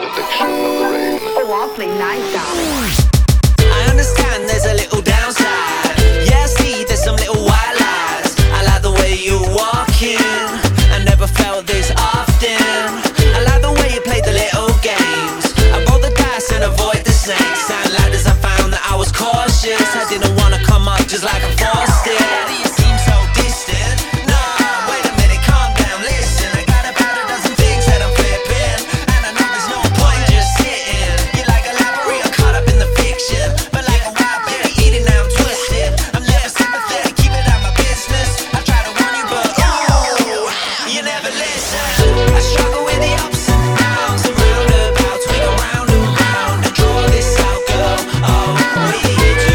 benediction of the rain. Oh, awfully nice, darling. I understand there's a little downside. Yeah, I see there's some little white lies. I like the way you walk in. I never felt this often. I like the way you play the little games. I roll the dice and avoid the snakes. And ladders, I found that I was cautious. I didn't wanna come up just like a forced it. You seem so distant. No, wait a minute, calm down, listen. I got about a dozen things that I'm flipping, and I know there's no point just sitting. You're like a library, I'm caught up in the fiction. But like a wild baby eating, now I'm twisted. I'm never sympathetic, keep it out my business. I try to warn you, but ooh, you never listen. I struggle with the ups and downs, the roundabouts, we go round and round and draw this out, girl. Oh, we do.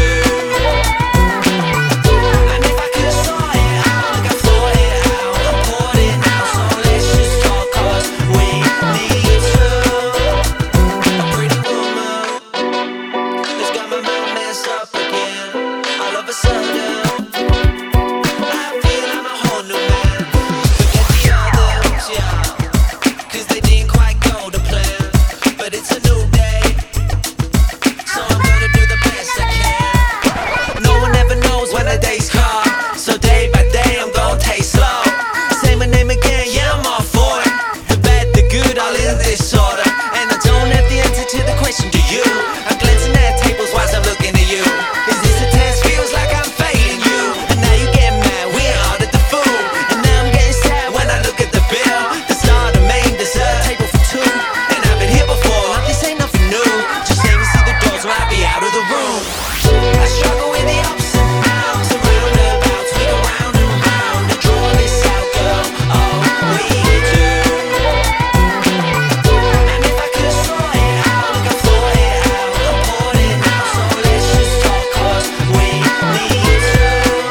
And if I could have saw it out, like I thought it out, I poured it out. So let's just talk, 'cause we need to. A pretty woman that's got my mind messed up again. All of a sudden, I feel I'm a whole new man. Forget the others, yeah, 'cause they didn't quite go to plan. But it's a new day, so I'm gonna do the best I can. No one ever knows when the days come, so day by day I'm gonna taste slow. Say my name again, yeah, I'm all for it. The bad, the good, all in this order. And I don't have the answer to the question, do you? I'm glancing at tables whilst I'm looking at you. Is this a test? Feels like I'm failing you. And now you get mad, we ain't ordered the food. And now I'm getting sad when I look at the bill. The star, the main dessert, table for two. And I've been here before, this ain't nothing new. Just let me see the doors or I'll be out of the room. I struggle with the ups and downs, the roundabouts, we go round and round and draw this out, girl. Oh, we do. And if I could have saw it out, like I thought it out, I poured it out. So let's just talk, 'cause we need to.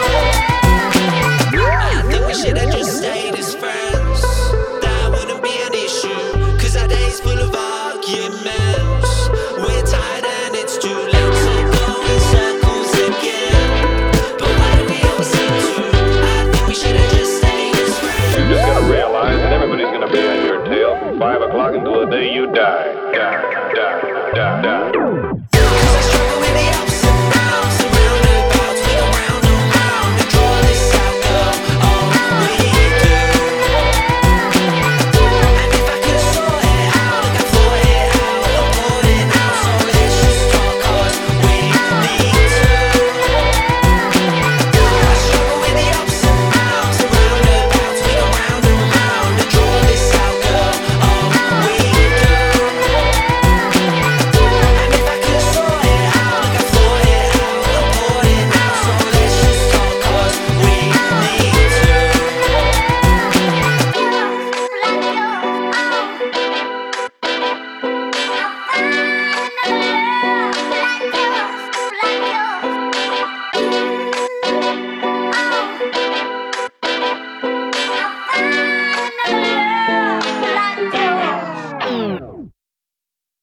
I think we should have just stayed as friends. That wouldn't be an issue, 'cause our day's full of arguments. We're tired and it's too late to go in circles again. But why do we always seem to? I think we should have just stayed as friends. You just gotta realize that everybody's gonna be on your tail from 5 o'clock until the day you die. Die, die, die, die.